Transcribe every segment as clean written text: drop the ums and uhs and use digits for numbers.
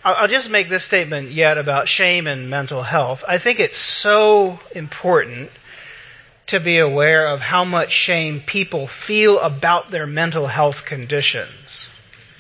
I'll just make this statement yet about shame and mental health. I think it's so important to be aware of how much shame people feel about their mental health conditions.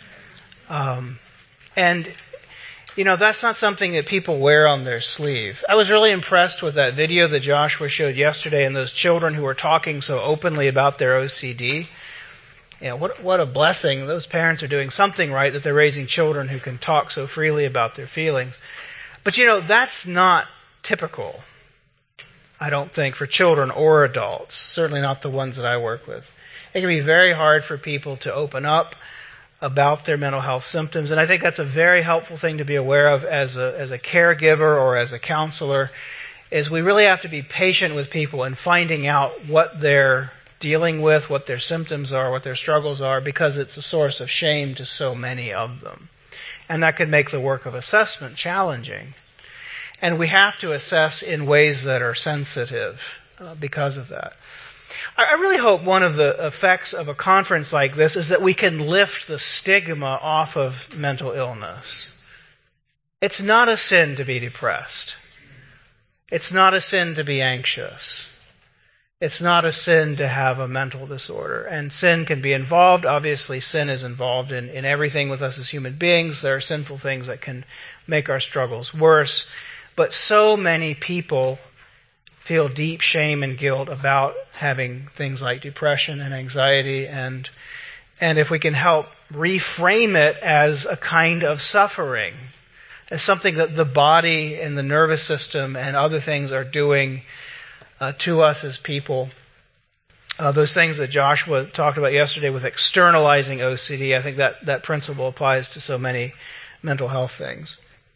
And, that's not something that people wear on their sleeve. I was really impressed with that video that Joshua showed yesterday and those children who were talking so openly about their OCD. What a blessing. Those parents are doing something right that they're raising children who can talk so freely about their feelings. But, that's not typical, I don't think, for children or adults. Certainly not the ones that I work with. It can be very hard for people to open up about their mental health symptoms, and I think that's a very helpful thing to be aware of as a caregiver or as a counselor, is we really have to be patient with people in finding out what they're dealing with, what their symptoms are, what their struggles are, because it's a source of shame to so many of them. And that could make the work of assessment challenging. And we have to assess in ways that are sensitive because of that. I really hope one of the effects of a conference like this is that we can lift the stigma off of mental illness. It's not a sin to be depressed. It's not a sin to be anxious. It's not a sin to have a mental disorder. And sin can be involved. Obviously, sin is involved in everything with us as human beings. There are sinful things that can make our struggles worse. But so many people feel deep shame and guilt about having things like depression and anxiety. And if we can help reframe it as a kind of suffering, as something that the body and the nervous system and other things are doing to us as people. Those things that Joshua talked about yesterday with externalizing OCD, I think that principle applies to so many mental health things.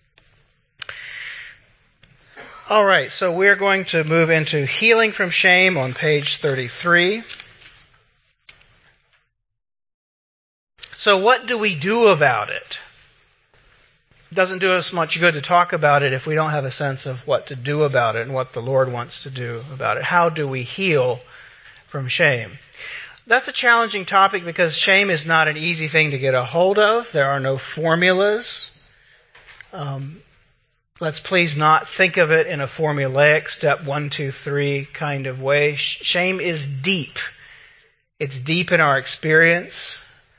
All right, so we're going to move into healing from shame on page 33. So what do we do about it? It doesn't do us much good to talk about it if we don't have a sense of what to do about it and what the Lord wants to do about it. How do we heal from shame? That's a challenging topic because shame is not an easy thing to get a hold of. There are no formulas. Let's please not think of it in a formulaic step 1, 2, 3 kind of way. Shame is deep. It's deep in our experience.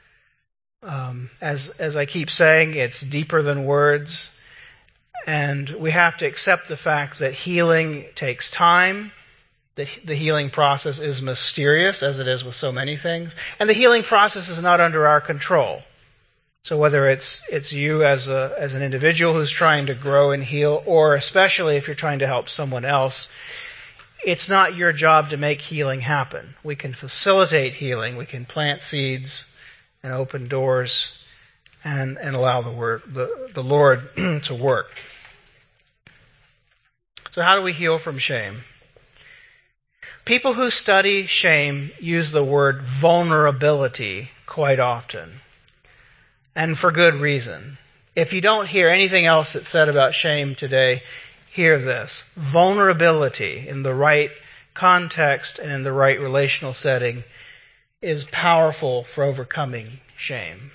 As I keep saying, it's deeper than words. And we have to accept the fact that healing takes time. The healing process is mysterious, as it is with so many things. And the healing process is not under our control. So whether it's you as an individual who's trying to grow and heal, or especially if you're trying to help someone else, it's not your job to make healing happen. We can facilitate healing. We can plant seeds and open doors and allow the Lord to work. So how do we heal from shame? People who study shame use the word vulnerability quite often. And for good reason. If you don't hear anything else that's said about shame today, hear this. Vulnerability in the right context and in the right relational setting is powerful for overcoming shame.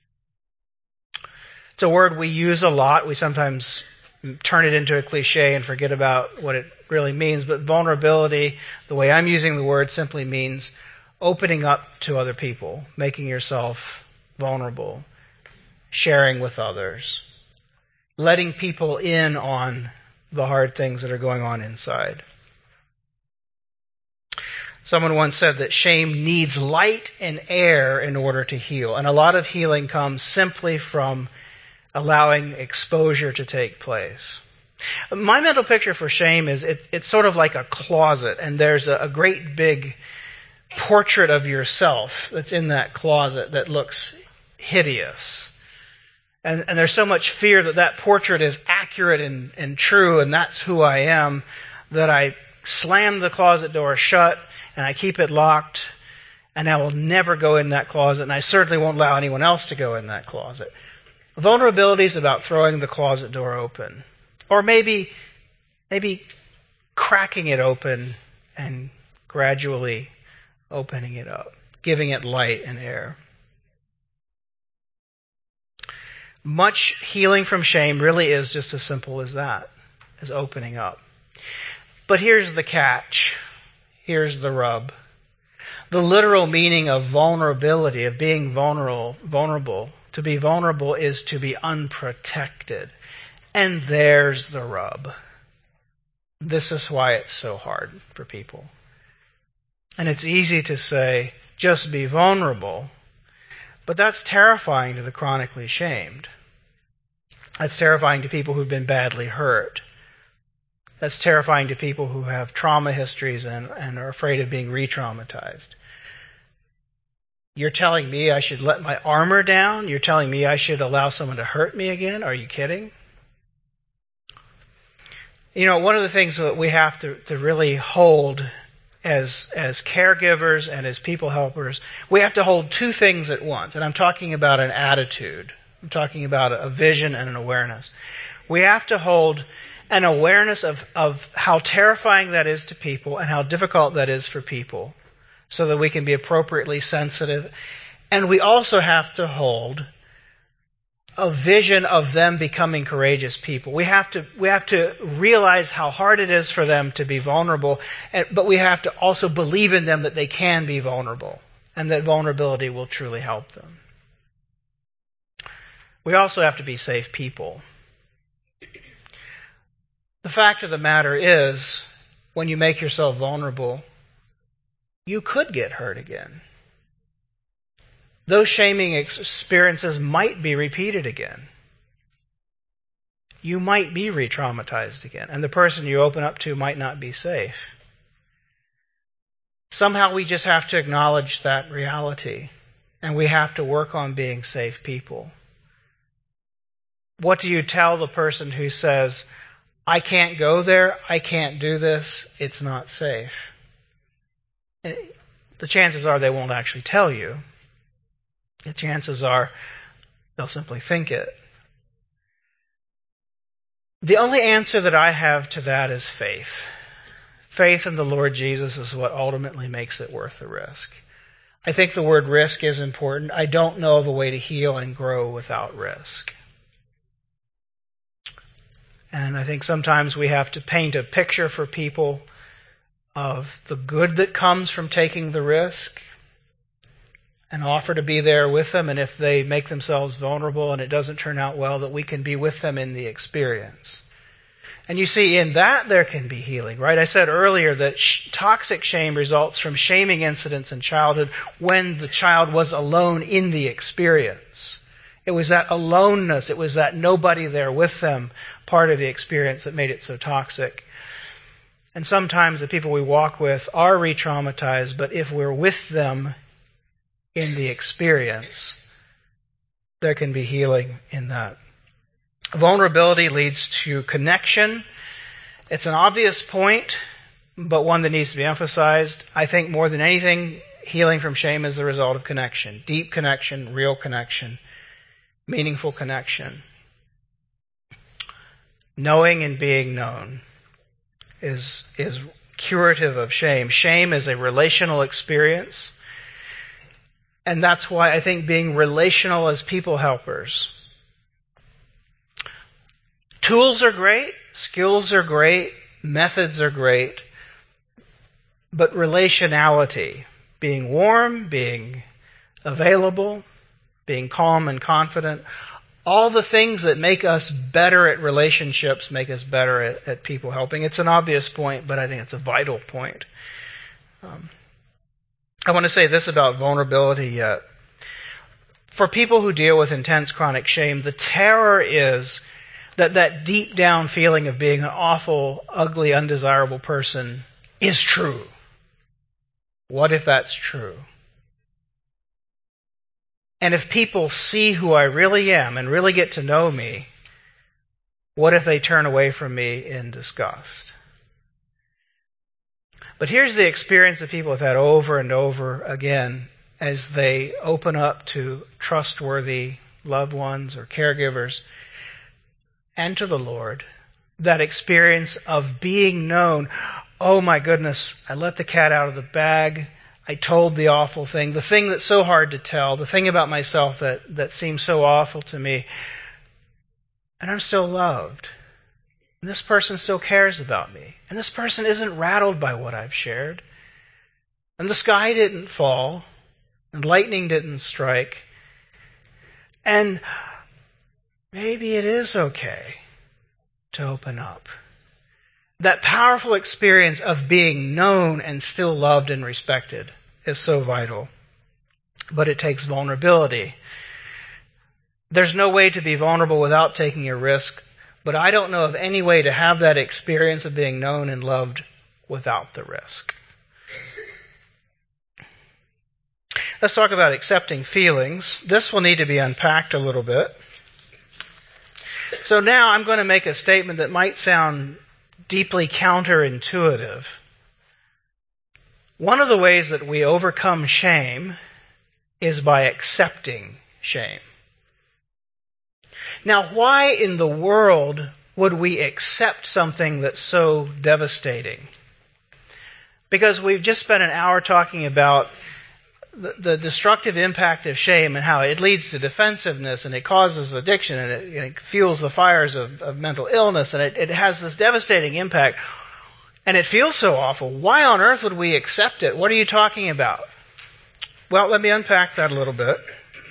It's a word we use a lot. We sometimes turn it into a cliche and forget about what it really means. But vulnerability, the way I'm using the word, simply means opening up to other people, making yourself vulnerable, sharing with others, letting people in on the hard things that are going on inside. Someone once said that shame needs light and air in order to heal. And a lot of healing comes simply from allowing exposure to take place. My mental picture for shame is it's sort of like a closet, and there's a great big portrait of yourself that's in that closet that looks hideous. And there's so much fear that portrait is accurate and true, and that's who I am, that I slam the closet door shut, and I keep it locked, and I will never go in that closet, and I certainly won't allow anyone else to go in that closet. Vulnerability is about throwing the closet door open. Or maybe cracking it open and gradually opening it up, giving it light and air. Much healing from shame really is just as simple as that, as opening up. But here's the catch. Here's the rub. The literal meaning of vulnerability, of being vulnerable, to be vulnerable is to be unprotected. And there's the rub. This is why it's so hard for people. And it's easy to say, just be vulnerable. But that's terrifying to the chronically shamed. That's terrifying to people who've been badly hurt. That's terrifying to people who have trauma histories and are afraid of being re-traumatized. You're telling me I should let my armor down? You're telling me I should allow someone to hurt me again? Are you kidding? You know, one of the things that we have to really hold as caregivers and as people helpers, we have to hold two things at once. And I'm talking about an attitude. I'm talking about a vision and an awareness. We have to hold an awareness of how terrifying that is to people and how difficult that is for people so that we can be appropriately sensitive. And we also have to hold a vision of them becoming courageous people. We have to realize how hard it is for them to be vulnerable, but we have to also believe in them that they can be vulnerable and that vulnerability will truly help them. We also have to be safe people. The fact of the matter is, when you make yourself vulnerable, you could get hurt again. Those shaming experiences might be repeated again. You might be re-traumatized again, and the person you open up to might not be safe. Somehow we just have to acknowledge that reality, and we have to work on being safe people. What do you tell the person who says, I can't go there, I can't do this, it's not safe? And the chances are they won't actually tell you. The chances are they'll simply think it. The only answer that I have to that is faith. Faith in the Lord Jesus is what ultimately makes it worth the risk. I think the word risk is important. I don't know of a way to heal and grow without risk. And I think sometimes we have to paint a picture for people of the good that comes from taking the risk and offer to be there with them. And if they make themselves vulnerable and it doesn't turn out well, that we can be with them in the experience. And you see, in that there can be healing, right? I said earlier that toxic shame results from shaming incidents in childhood when the child was alone in the experience. It was that aloneness, it was that nobody there with them part of the experience that made it so toxic. And sometimes the people we walk with are re-traumatized, but if we're with them in the experience, there can be healing in that. Vulnerability leads to connection. It's an obvious point, but one that needs to be emphasized. I think more than anything, healing from shame is the result of connection. Deep connection, real connection, meaningful connection. Knowing and being known is curative of shame. Shame is a relational experience. And that's why I think being relational as people helpers. Tools are great, skills are great, methods are great, but relationality, being warm, being available, being calm and confident, all the things that make us better at relationships make us better at people helping. It's an obvious point, but I think it's a vital point. I want to say this about vulnerability yet. For people who deal with intense chronic shame, the terror is that deep down feeling of being an awful, ugly, undesirable person is true. What if that's true? And if people see who I really am and really get to know me, what if they turn away from me in disgust? But here's the experience that people have had over and over again as they open up to trustworthy loved ones or caregivers and to the Lord. That experience of being known. Oh my goodness, I let the cat out of the bag. I told the awful thing, the thing that's so hard to tell, the thing about myself that seems so awful to me. And I'm still loved. And this person still cares about me. And this person isn't rattled by what I've shared. And the sky didn't fall. And lightning didn't strike. And maybe it is okay to open up. That powerful experience of being known and still loved and respected is so vital. But it takes vulnerability. There's no way to be vulnerable without taking a risk, but I don't know of any way to have that experience of being known and loved without the risk. Let's talk about accepting feelings. This will need to be unpacked a little bit. So now I'm going to make a statement that might sound deeply counterintuitive. One of the ways that we overcome shame is by accepting shame. Now, why in the world would we accept something that's so devastating? Because we've just spent an hour talking about the destructive impact of shame and how it leads to defensiveness and it causes addiction and it fuels the fires of mental illness and it has this devastating impact and it feels so awful. Why on earth would we accept it? What are you talking about? Well, let me unpack that a little bit.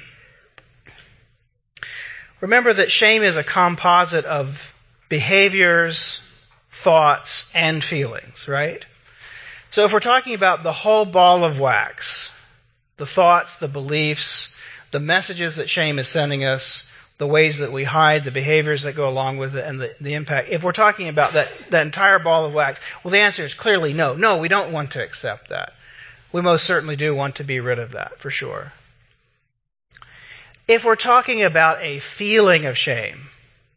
Remember that shame is a composite of behaviors, thoughts, and feelings, right? So if we're talking about the whole ball of wax, the thoughts, the beliefs, the messages that shame is sending us, the ways that we hide, the behaviors that go along with it, and the impact. If we're talking about that entire ball of wax, well, the answer is clearly no. No, we don't want to accept that. We most certainly do want to be rid of that, for sure. If we're talking about a feeling of shame,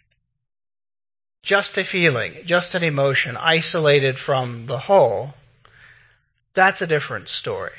just a feeling, just an emotion, isolated from the whole, that's a different story.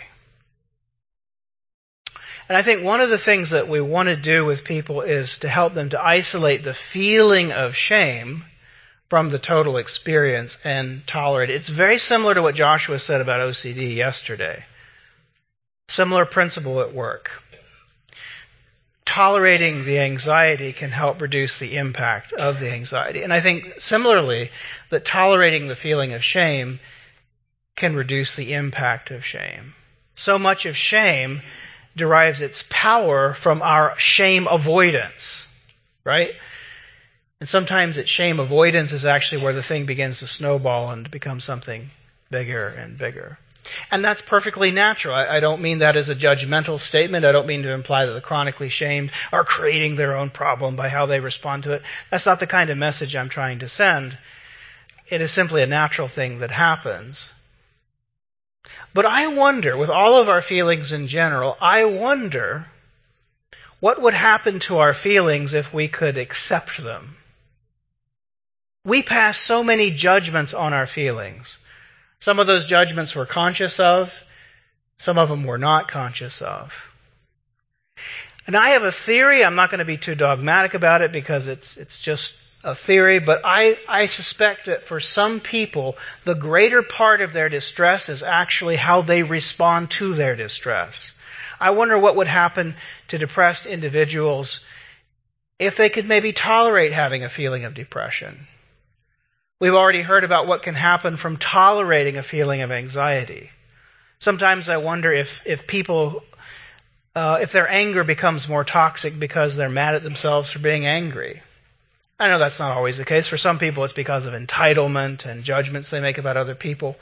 And I think one of the things that we want to do with people is to help them to isolate the feeling of shame from the total experience and tolerate it. It's very similar to what Joshua said about OCD yesterday. Similar principle at work. Tolerating the anxiety can help reduce the impact of the anxiety. And I think similarly that tolerating the feeling of shame can reduce the impact of shame. So much of shame derives its power from our shame avoidance, right? And sometimes it's shame avoidance is actually where the thing begins to snowball and become something bigger and bigger. And that's perfectly natural. I don't mean that as a judgmental statement. I don't mean to imply that the chronically shamed are creating their own problem by how they respond to it. That's not the kind of message I'm trying to send. It is simply a natural thing that happens. But I wonder, with all of our feelings in general, I wonder what would happen to our feelings if we could accept them. We pass so many judgments on our feelings. Some of those judgments we're conscious of. Some of them we're not conscious of. And I have a theory. I'm not going to be too dogmatic about it because it's just a theory, but I suspect that for some people, the greater part of their distress is actually how they respond to their distress. I wonder what would happen to depressed individuals if they could maybe tolerate having a feeling of depression. We've already heard about what can happen from tolerating a feeling of anxiety. Sometimes I wonder if people, if their anger becomes more toxic because they're mad at themselves for being angry. I know that's not always the case. For some people, it's because of entitlement and judgments they make about other people.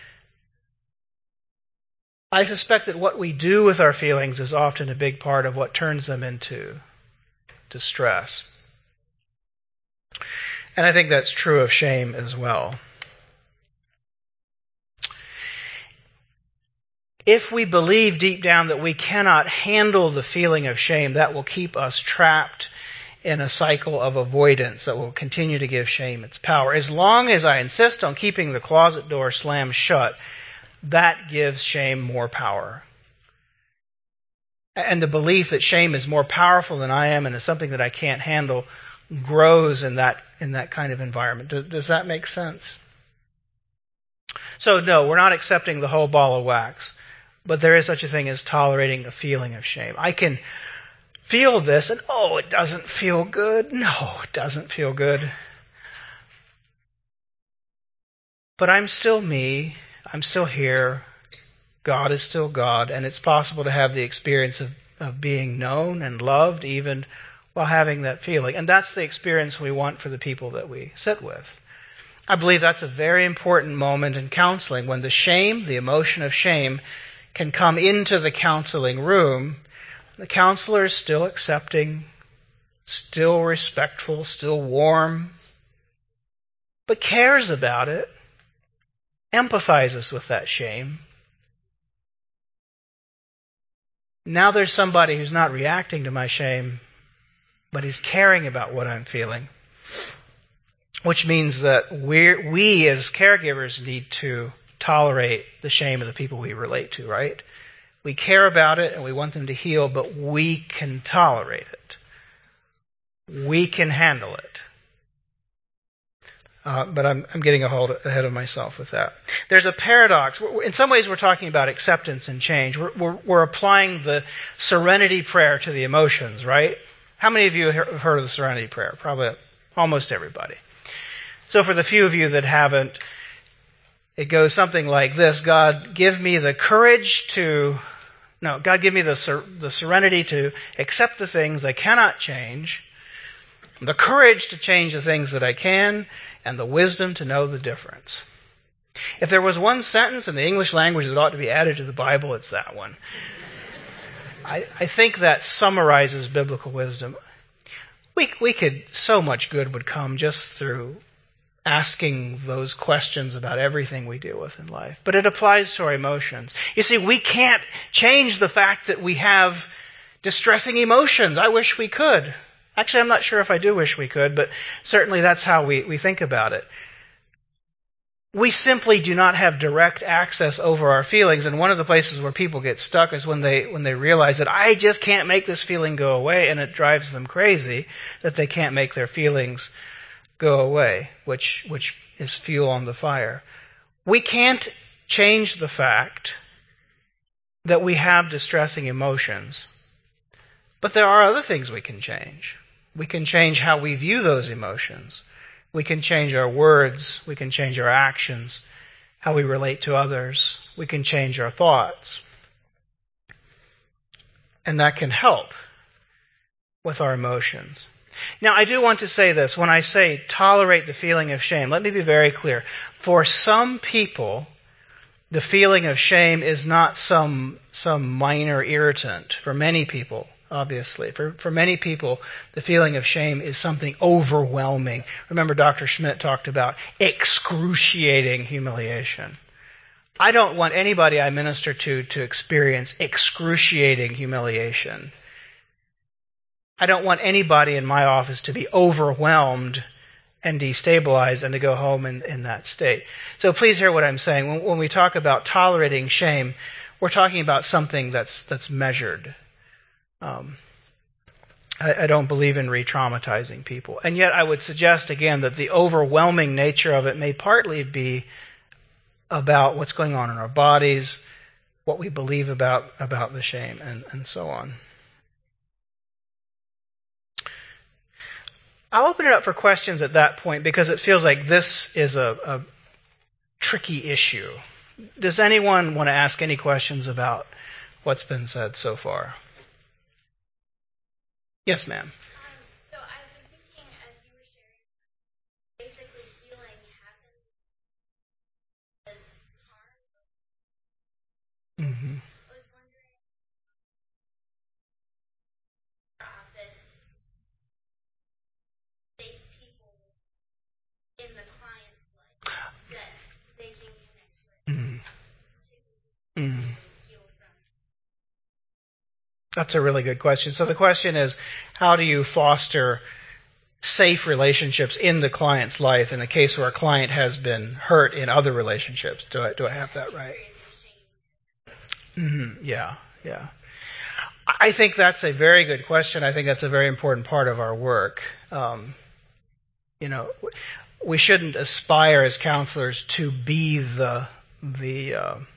I suspect that what we do with our feelings is often a big part of what turns them into distress. And I think that's true of shame as well. If we believe deep down that we cannot handle the feeling of shame, that will keep us trapped in a cycle of avoidance that will continue to give shame its power. As long as I insist on keeping the closet door slammed shut, that gives shame more power. And the belief that shame is more powerful than I am and is something that I can't handle grows in that kind of environment. Does that make sense? So no, we're not accepting the whole ball of wax, but there is such a thing as tolerating a feeling of shame. I can feel this, and oh, it doesn't feel good. No, it doesn't feel good. But I'm still me. I'm still here. God is still God, and it's possible to have the experience of being known and loved even while having that feeling. And that's the experience we want for the people that we sit with. I believe that's a very important moment in counseling, when the shame, the emotion of shame, can come into the counseling room. The counselor is still accepting, still respectful, still warm, but cares about it, empathizes with that shame. Now there's somebody who's not reacting to my shame, but is caring about what I'm feeling. Which means that we as caregivers need to tolerate the shame of the people we relate to, right? We care about it and we want them to heal, but we can tolerate it. We can handle it. But I'm getting ahead of myself with that. There's a paradox. In some ways, we're talking about acceptance and change. We're applying the serenity prayer to the emotions, right? How many of you have heard of the serenity prayer? Probably almost everybody. So for the few of you that haven't, it goes something like this. God, give me the serenity to accept the things I cannot change, the courage to change the things that I can, and the wisdom to know the difference. If there was one sentence in the English language that ought to be added to the Bible, it's that one. I think that summarizes biblical wisdom. So much good would come just through asking those questions about everything we deal with in life. But it applies to our emotions. You see, we can't change the fact that we have distressing emotions. I wish we could. Actually, I'm not sure if I do wish we could, but certainly that's how we think about it. We simply do not have direct access over our feelings, and one of the places where people get stuck is when they realize that I just can't make this feeling go away, and it drives them crazy that they can't make their feelings go away, which is fuel on the fire. We can't change the fact that we have distressing emotions, but there are other things we can change. We can change how we view those emotions. We can change our words. We can change our actions, how we relate to others. We can change our thoughts. And that can help with our emotions. Now, I do want to say this. When I say tolerate the feeling of shame, let me be very clear. For some people, the feeling of shame is not some minor irritant. For many people, obviously. For many people, the feeling of shame is something overwhelming. Remember, Dr. Schmidt talked about excruciating humiliation. I don't want anybody I minister to experience excruciating humiliation. I don't want anybody in my office to be overwhelmed and destabilized and to go home in that state. So please hear what I'm saying. When we talk about tolerating shame, we're talking about something that's measured. I don't believe in re-traumatizing people. And yet I would suggest again that the overwhelming nature of it may partly be about what's going on in our bodies, what we believe about the shame, and so on. I'll open it up for questions at that point because it feels like this is a tricky issue. Does anyone want to ask any questions about what's been said so far? Yes, ma'am. So I've been thinking as you were sharing, basically healing happens as harm. Mm-hmm. I was wondering, office, safe people in the client's life that they can connect with to heal from. That's a really good question. So the question is, how do you foster safe relationships in the client's life in the case where a client has been hurt in other relationships? Do I have that right? Mm-hmm. Yeah. I think that's a very good question. I think that's a very important part of our work. We shouldn't aspire as counselors to be the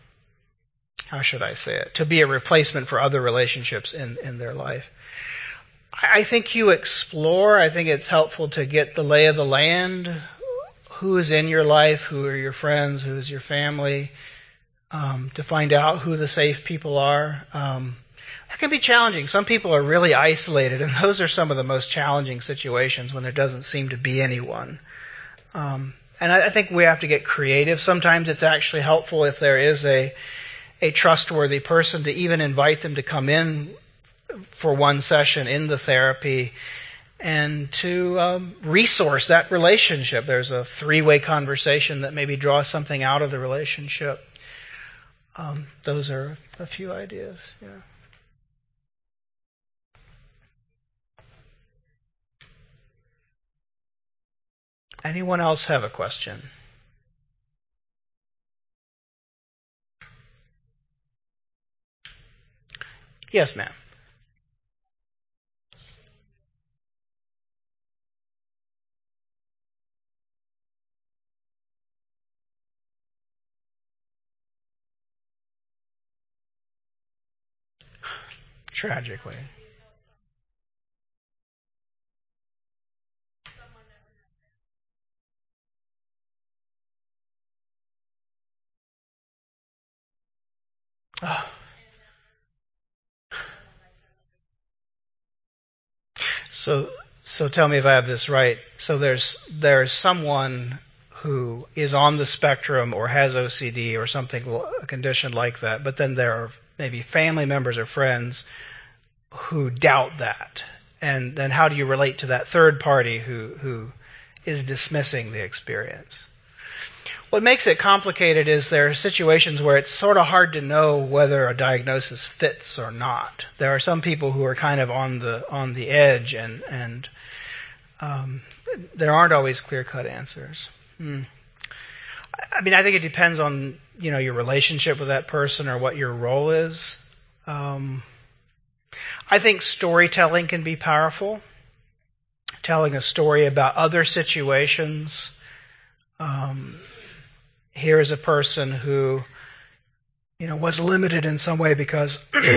how should I say it? To be a replacement for other relationships in their life. I think you explore. I think it's helpful to get the lay of the land. Who is in your life? Who are your friends? Who is your family? To find out who the safe people are. That can be challenging. Some people are really isolated, and those are some of the most challenging situations when there doesn't seem to be anyone. And I think we have to get creative. Sometimes it's actually helpful if there is a trustworthy person to even invite them to come in for one session in the therapy and to resource that relationship. There's a three-way conversation that maybe draws something out of the relationship. Those are a few ideas. Yeah. Anyone else have a question? Yes, ma'am. Tragically. Oh. So tell me if I have this right. So there's someone who is on the spectrum or has OCD or something, a condition like that, but then there are maybe family members or friends who doubt that. And then how do you relate to that third party who is dismissing the experience? What makes it complicated is there are situations where it's sort of hard to know whether a diagnosis fits or not. There are some people who are kind of on the edge, and there aren't always clear-cut answers. I mean, I think it depends on your relationship with that person or what your role is. I think storytelling can be powerful. Telling a story about other situations. Here is a person who, was limited in some way because,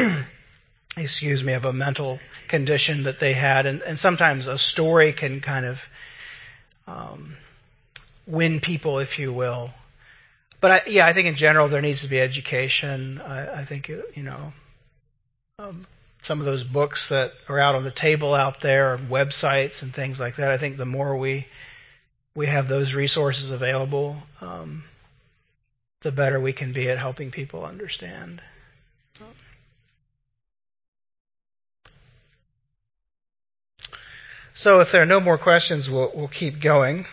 of a mental condition that they had. And sometimes a story can kind of win people, if you will. But I think in general there needs to be education. I think, some of those books that are out on the table out there, or websites and things like that, I think the more we have those resources available, the better we can be at helping people understand. So if there are no more questions, we'll keep going.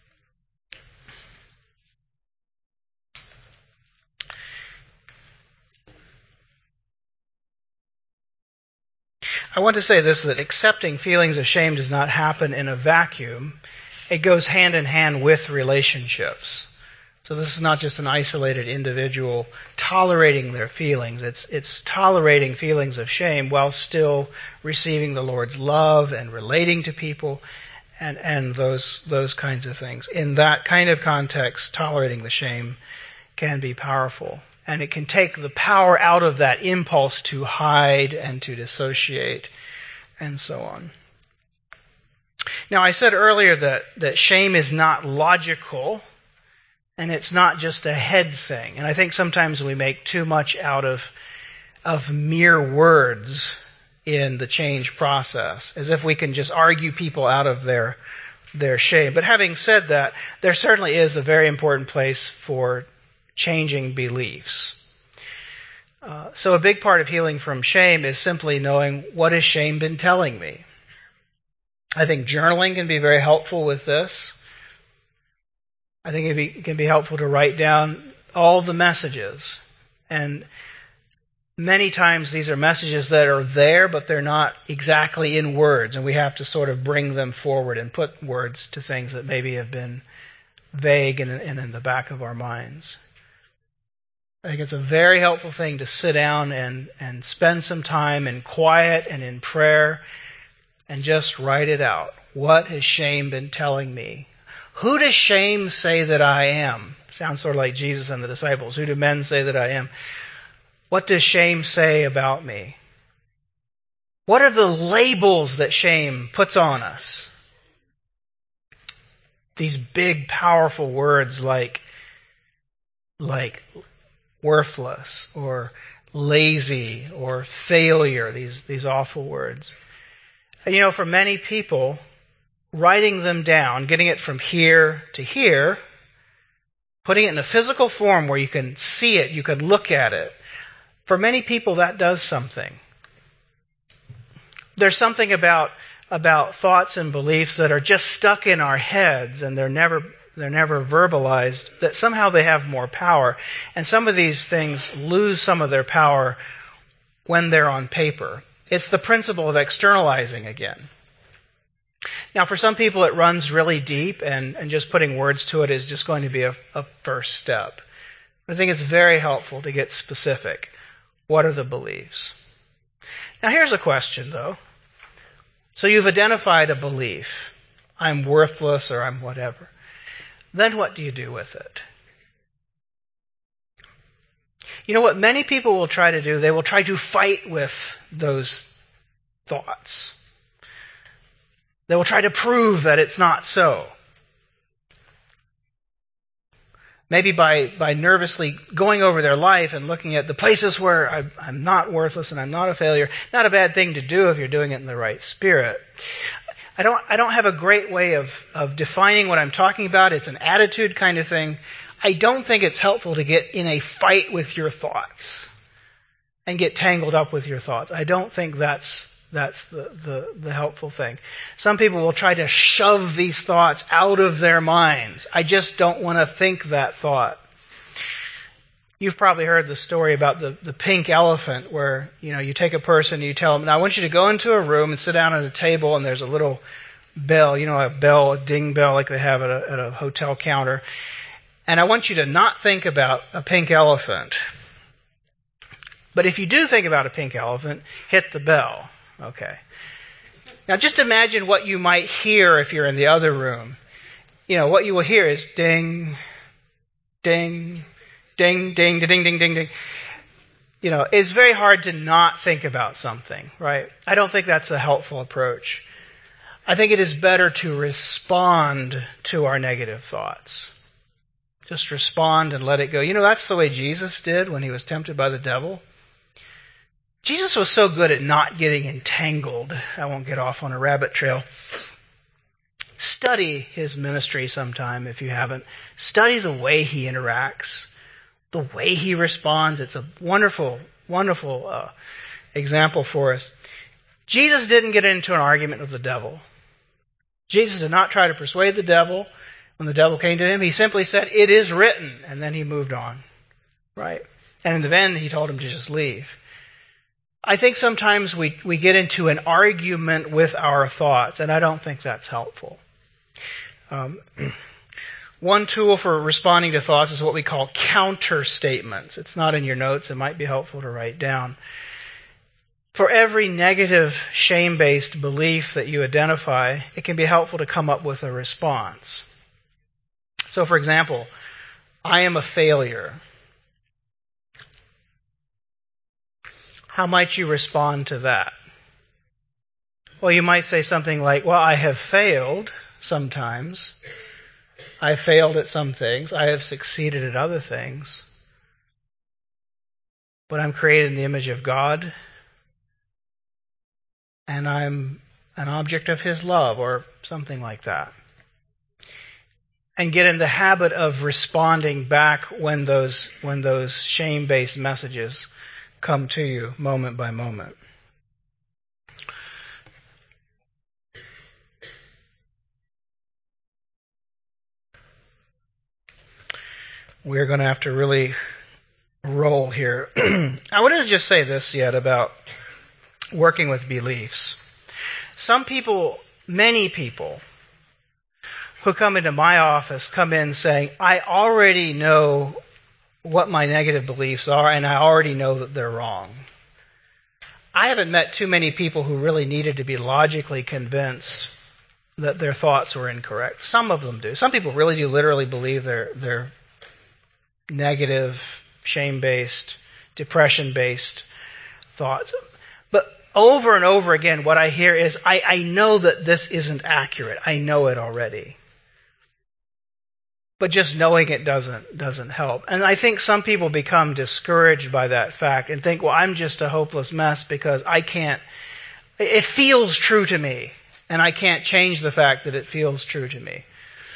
I want to say this, that accepting feelings of shame does not happen in a vacuum. It goes hand in hand with relationships. So this is not just an isolated individual tolerating their feelings. It's tolerating feelings of shame while still receiving the Lord's love and relating to people and those kinds of things. In that kind of context, tolerating the shame can be powerful. And it can take the power out of that impulse to hide and to dissociate and so on. Now, I said earlier that shame is not logical. And it's not just a head thing. And I think sometimes we make too much out of mere words in the change process, as if we can just argue people out of their shame. But having said that, there certainly is a very important place for changing beliefs. So a big part of healing from shame is simply knowing, what has shame been telling me? I think journaling can be very helpful with this. I think it can be helpful to write down all the messages. And many times these are messages that are there, but they're not exactly in words. And we have to sort of bring them forward and put words to things that maybe have been vague and in the back of our minds. I think it's a very helpful thing to sit down and spend some time in quiet and in prayer and just write it out. What has shame been telling me? Who does shame say that I am? Sounds sort of like Jesus and the disciples. Who do men say that I am? What does shame say about me? What are the labels that shame puts on us? These big, powerful words like worthless or lazy or failure, these awful words. And for many people, writing them down, getting it from here to here, putting it in a physical form where you can see it, you can look at it, for many people that does something. There's something about thoughts and beliefs that are just stuck in our heads and they're never verbalized, that somehow they have more power. And some of these things lose some of their power when they're on paper. It's the principle of externalizing again. Now, for some people it runs really deep, and just putting words to it is just going to be a first step. I think it's very helpful to get specific. What are the beliefs? Now, here's a question, though. So you've identified a belief. I'm worthless or I'm whatever. Then what do you do with it? What many people will try to do? They will try to fight with those thoughts. They will try to prove that it's not so. Maybe by nervously going over their life and looking at the places where I'm not worthless and I'm not a failure. Not a bad thing to do if you're doing it in the right spirit. I don't have a great way of defining what I'm talking about. It's an attitude kind of thing. I don't think it's helpful to get in a fight with your thoughts and get tangled up with your thoughts. I don't think that's the helpful thing. Some people will try to shove these thoughts out of their minds. I just don't want to think that thought. You've probably heard the story about the pink elephant where, you take a person and you tell them, now I want you to go into a room and sit down at a table and there's a little bell, a ding bell like they have at a hotel counter. And I want you to not think about a pink elephant. But if you do think about a pink elephant, hit the bell. Okay. Now just imagine what you might hear if you're in the other room. What you will hear is ding, ding, ding, ding, ding, ding, ding, ding. It's very hard to not think about something, right? I don't think that's a helpful approach. I think it is better to respond to our negative thoughts. Just respond and let it go. That's the way Jesus did when he was tempted by the devil. Jesus was so good at not getting entangled. I won't get off on a rabbit trail. Study his ministry sometime if you haven't. Study the way he interacts, the way he responds. It's a wonderful, wonderful example for us. Jesus didn't get into an argument with the devil. Jesus did not try to persuade the devil. When the devil came to him, he simply said, "It is written," and then he moved on, right? And in the end, he told him to just leave. I think sometimes we get into an argument with our thoughts, and I don't think that's helpful. One tool for responding to thoughts is what we call counter statements. It's not in your notes. It might be helpful to write down. For every negative shame-based belief that you identify, it can be helpful to come up with a response. So, for example, I am a failure. How might you respond to that? Well, you might say something like, well, I have failed sometimes. I failed at some things. I have succeeded at other things. But I'm created in the image of God. And I'm an object of His love, or something like that. And get in the habit of responding back when those shame-based messages come to you moment by moment. We're going to have to really roll here. I wanted to just say this yet about working with beliefs. Some people, many people, who come into my office come in saying, I already know what my negative beliefs are, and I already know that they're wrong. I haven't met too many people who really needed to be logically convinced that their thoughts were incorrect. Some of them do. Some people really do literally believe they're negative, shame-based, depression-based thoughts. But over and over again, what I hear is, I know that this isn't accurate. I know it already. But just knowing it doesn't help. And I think some people become discouraged by that fact and think, well, I'm just a hopeless mess because it feels true to me, and I can't change the fact that it feels true to me.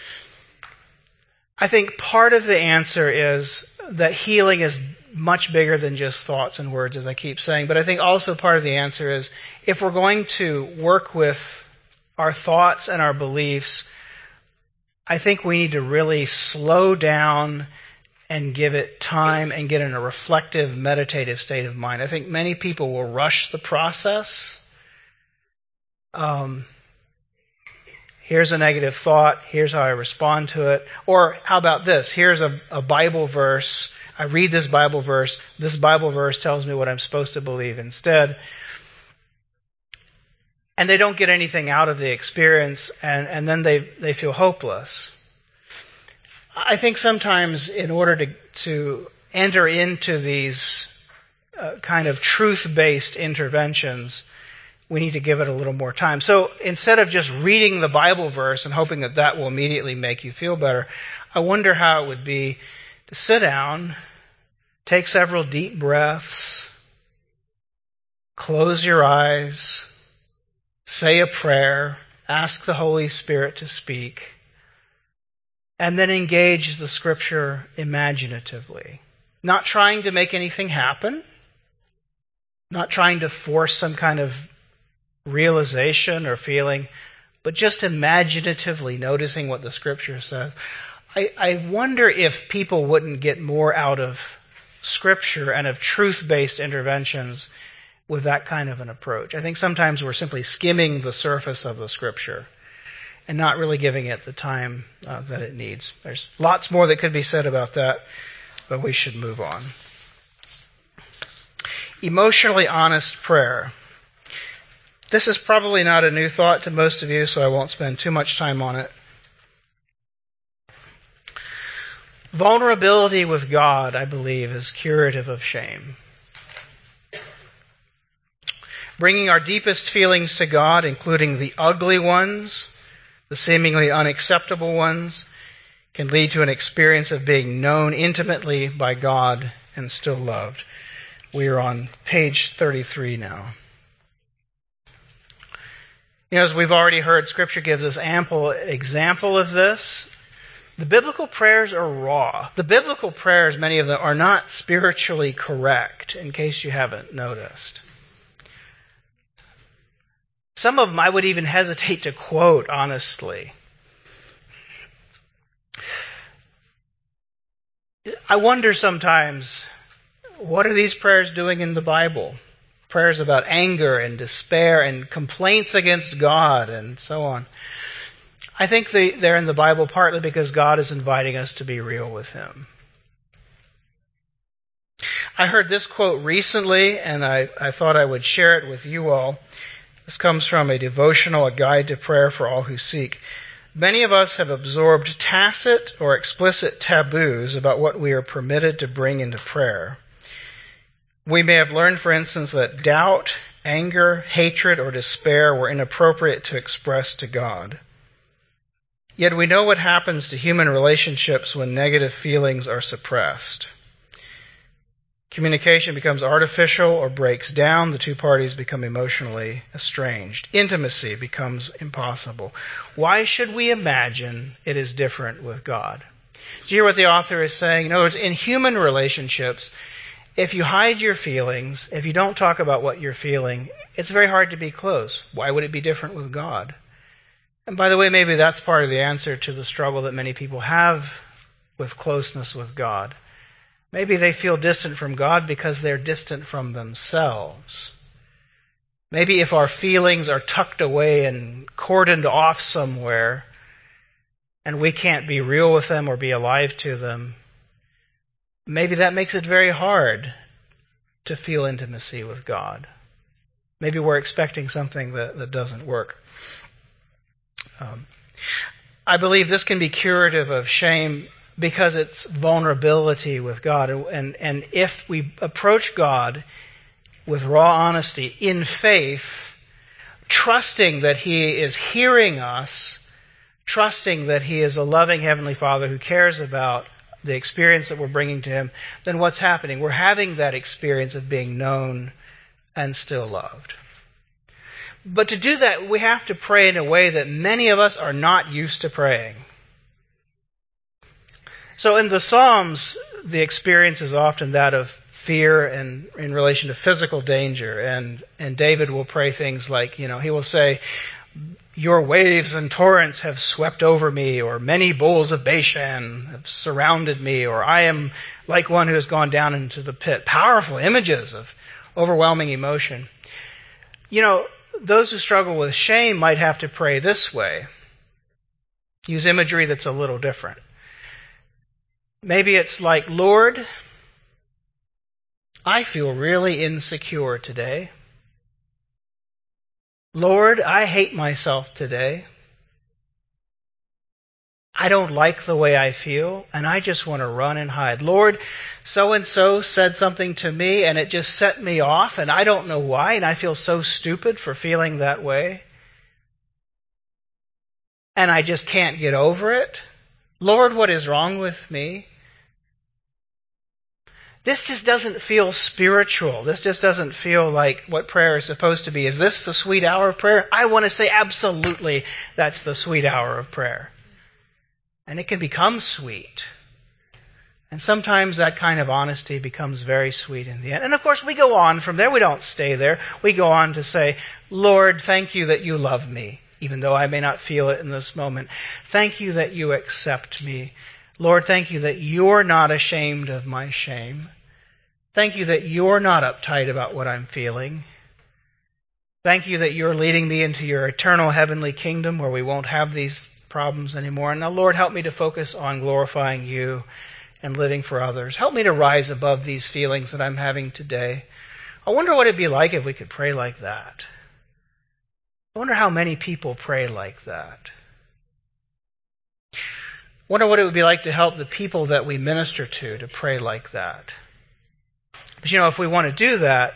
I think part of the answer is that healing is much bigger than just thoughts and words, as I keep saying. But I think also part of the answer is, if we're going to work with our thoughts and our beliefs, I think we need to really slow down and give it time and get in a reflective, meditative state of mind. I think many people will rush the process. Here's a negative thought. Here's how I respond to it. Or how about this? Here's a Bible verse. I read this Bible verse. This Bible verse tells me what I'm supposed to believe instead. And they don't get anything out of the experience, and then they feel hopeless. I think sometimes in order to enter into these kind of truth-based interventions, we need to give it a little more time. So instead of just reading the Bible verse and hoping that will immediately make you feel better, I wonder how it would be to sit down, take several deep breaths, close your eyes, say a prayer, ask the Holy Spirit to speak, and then engage the Scripture imaginatively. Not trying to make anything happen, not trying to force some kind of realization or feeling, but just imaginatively noticing what the Scripture says. I wonder if people wouldn't get more out of Scripture and of truth-based interventions with that kind of an approach. I think sometimes we're simply skimming the surface of the Scripture and not really giving it the time that it needs. There's lots more that could be said about that, but we should move on. Emotionally honest prayer. This is probably not a new thought to most of you, so I won't spend too much time on it. Vulnerability with God, I believe, is curative of shame. Bringing our deepest feelings to God, including the ugly ones, the seemingly unacceptable ones, can lead to an experience of being known intimately by God and still loved. We are on page 33 now. As we've already heard, Scripture gives us ample example of this. The biblical prayers are raw. The biblical prayers, many of them, are not spiritually correct, in case you haven't noticed. Some of them I would even hesitate to quote, honestly. I wonder sometimes, what are these prayers doing in the Bible? Prayers about anger and despair and complaints against God and so on. I think they're in the Bible partly because God is inviting us to be real with Him. I heard this quote recently, and I thought I would share it with you all. This comes from a devotional, A Guide to Prayer for All Who Seek. Many of us have absorbed tacit or explicit taboos about what we are permitted to bring into prayer. We may have learned, for instance, that doubt, anger, hatred, or despair were inappropriate to express to God. Yet we know what happens to human relationships when negative feelings are suppressed. Communication becomes artificial or breaks down. The two parties become emotionally estranged. Intimacy becomes impossible. Why should we imagine it is different with God? Do you hear what the author is saying? In other words, in human relationships, if you hide your feelings, if you don't talk about what you're feeling, it's very hard to be close. Why would it be different with God? And by the way, maybe that's part of the answer to the struggle that many people have with closeness with God. Maybe they feel distant from God because they're distant from themselves. Maybe if our feelings are tucked away and cordoned off somewhere, and we can't be real with them or be alive to them, maybe that makes it very hard to feel intimacy with God. Maybe we're expecting something that doesn't work. I believe this can be curative of shame because it's vulnerability with God. And if we approach God with raw honesty, in faith, trusting that He is hearing us, trusting that He is a loving Heavenly Father who cares about the experience that we're bringing to Him, then what's happening? We're having that experience of being known and still loved. But to do that, we have to pray in a way that many of us are not used to praying. So in the Psalms, the experience is often that of fear and in relation to physical danger. And David will pray things like, he will say, "Your waves and torrents have swept over me," or "Many bulls of Bashan have surrounded me," or "I am like one who has gone down into the pit." Powerful images of overwhelming emotion. Those who struggle with shame might have to pray this way. Use imagery that's a little different. Maybe it's like, "Lord, I feel really insecure today. Lord, I hate myself today. I don't like the way I feel, and I just want to run and hide. Lord, so-and-so said something to me, and it just set me off, and I don't know why, and I feel so stupid for feeling that way. And I just can't get over it. Lord, what is wrong with me?" This just doesn't feel spiritual. This just doesn't feel like what prayer is supposed to be. Is this the sweet hour of prayer? I want to say absolutely that's the sweet hour of prayer. And it can become sweet. And sometimes that kind of honesty becomes very sweet in the end. And of course we go on from there. We don't stay there. We go on to say, "Lord, thank you that you love me, even though I may not feel it in this moment. Thank you that you accept me. Lord, thank you that you're not ashamed of my shame. Thank you that you're not uptight about what I'm feeling. Thank you that you're leading me into your eternal heavenly kingdom where we won't have these problems anymore. And now, Lord, help me to focus on glorifying you and living for others. Help me to rise above these feelings that I'm having today." I wonder what it'd be like if we could pray like that. I wonder how many people pray like that. I wonder what it would be like to help the people that we minister to pray like that. But if we want to do that,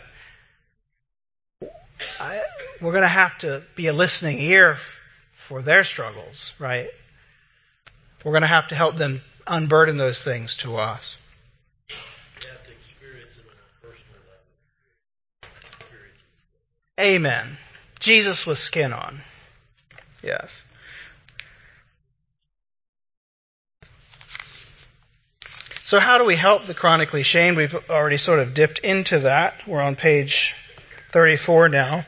we're going to have to be a listening ear for their struggles, right? We're going to have to help them unburden those things to us. You have to experience them on a personal level. Amen. Jesus with skin on. Yes. So how do we help the chronically shamed? We've already sort of dipped into that. We're on page 34 now.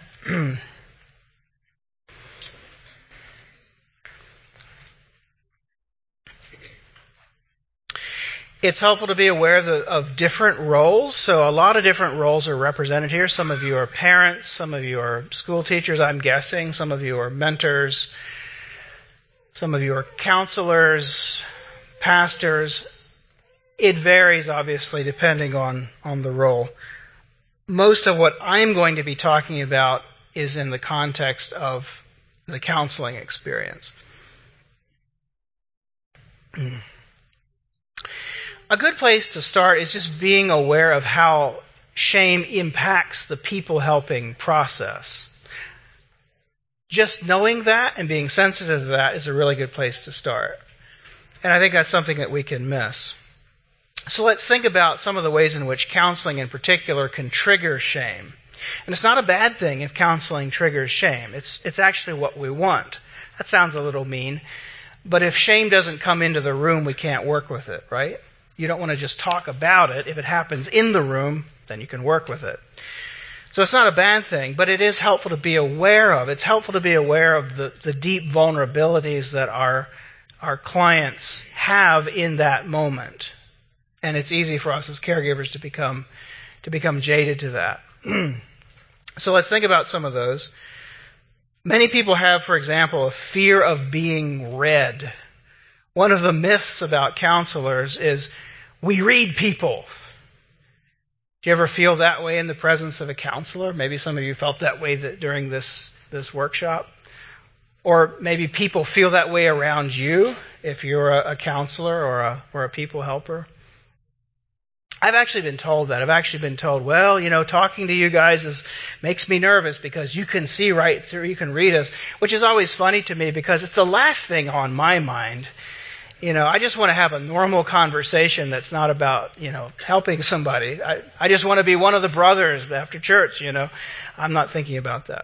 It's helpful to be aware of different roles. So a lot of different roles are represented here. Some of you are parents. Some of you are school teachers, I'm guessing. Some of you are mentors. Some of you are counselors, pastors. It varies, obviously, depending on the role. Most of what I'm going to be talking about is in the context of the counseling experience. A good place to start is just being aware of how shame impacts the people helping process. Just knowing that and being sensitive to that is a really good place to start. And I think that's something that we can miss. So let's think about some of the ways in which counseling in particular can trigger shame. And it's not a bad thing if counseling triggers shame. It's actually what we want. That sounds a little mean. But if shame doesn't come into the room, we can't work with it, right? You don't want to just talk about it. If it happens in the room, then you can work with it. So it's not a bad thing, but it is helpful to be aware of. It's helpful to be aware of the deep vulnerabilities that our clients have in that moment. And it's easy for us as caregivers to become jaded to that. So let's think about some of those. Many people have, for example, a fear of being read. One of the myths about counselors is we read people. Do you ever feel that way in the presence of a counselor? Maybe some of you felt that way during this workshop. Or maybe people feel that way around you if you're a counselor or a people helper. I've actually been told that. I've actually been told, well, talking to you guys makes me nervous because you can see right through, you can read us, which is always funny to me because it's the last thing on my mind. I just want to have a normal conversation that's not about, helping somebody. I just want to be one of the brothers after church, I'm not thinking about that.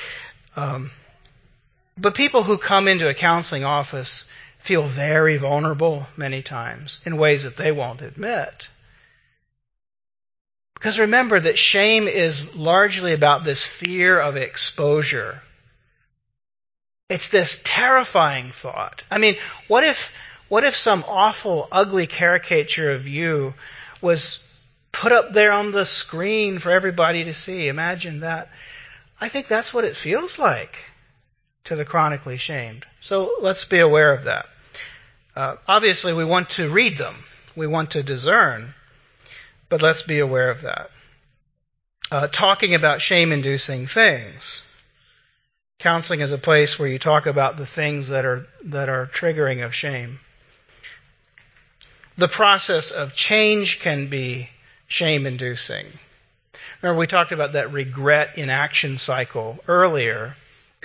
But people who come into a counseling office feel very vulnerable many times in ways that they won't admit. Because remember that shame is largely about this fear of exposure. It's this terrifying thought. I mean, what if some awful, ugly caricature of you was put up there on the screen for everybody to see? Imagine that. I think that's what it feels like to the chronically shamed. So let's be aware of that. Obviously, we want to read them. We want to discern. But let's be aware of that. Talking about shame-inducing things. Counseling is a place where you talk about the things that are triggering of shame. The process of change can be shame-inducing. Remember, we talked about that regret in action cycle earlier.